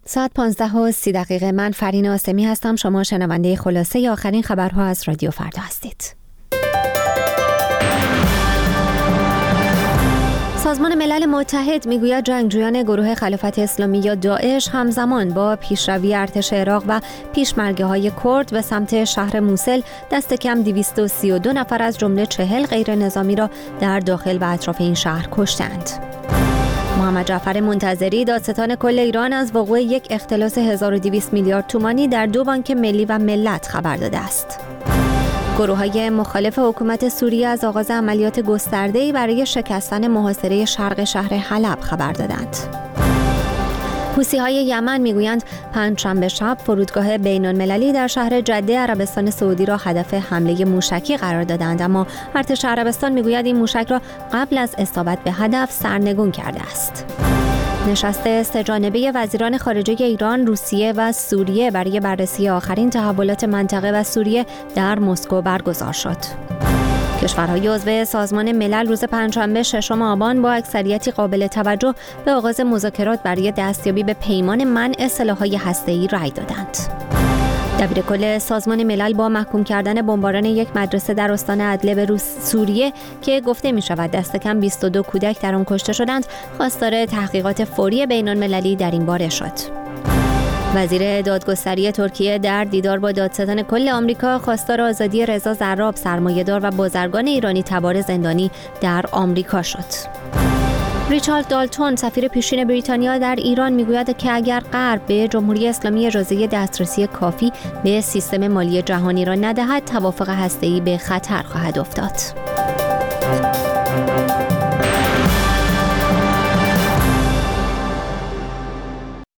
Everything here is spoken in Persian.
ساعت 15:30 من فرین آسمی هستم. شما شنونده خلاصه آخرین خبرها از رادیو فردا هستید. سازمان ملل متحد میگوید جنگجویان گروه خلافت اسلامی یا داعش همزمان با پیشروی ارتش عراق و پیشمرگه‌های کرد به سمت شهر موصل دست کم 232 نفر از جمله 40 غیر نظامی را در داخل و اطراف این شهر کشتند. محمد جعفر منتظری دادستان کل ایران از وقوع یک اختلاس 1200 میلیارد تومانی در 2 بانک ملی و ملت خبر داده است. گروه‌های مخالف حکومت سوریه از آغاز عملیات گسترده‌ای برای شکستن محاصره شرق شهر حلب خبر دادند. حوثی‌های یمن میگویند پنجشنبه شب فرودگاه بین‌المللی در شهر جده عربستان سعودی را هدف حمله موشکی قرار دادند، اما ارتش عربستان میگوید این موشک را قبل از اصابت به هدف سرنگون کرده است. نشست سه‌جانبه وزیران خارجه ایران، روسیه و سوریه برای بررسی آخرین تحولات منطقه و سوریه در مسکو برگزار شد. کشورهای عضو سازمان ملل روز پنجشنبه 6 آبان با اکثریتی قابل توجه به آغاز مذاکرات برای دستیابی به پیمان منع سلاح‌های هسته‌ای رأی دادند. دبیرکل سازمان ملل با محکوم کردن بمباران یک مدرسه در استان ادلب سوریه که گفته می شود دست کم 22 کودک در آن کشته شدند، خواستار تحقیقات فوری بین‌المللی در این باره شد. وزیر دادگستری ترکیه در دیدار با دادستان کل آمریکا خواستار آزادی رضا زراب، سرمایه‌دار و بازرگان ایرانی تبار زندانی در آمریکا شد. ریچارد دالتون سفیر پیشین بریتانیا در ایران میگوید که اگر غرب به جمهوری اسلامی اجازه دسترسی کافی به سیستم مالی جهانی را ندهد، توافق هسته‌ای به خطر خواهد افتاد.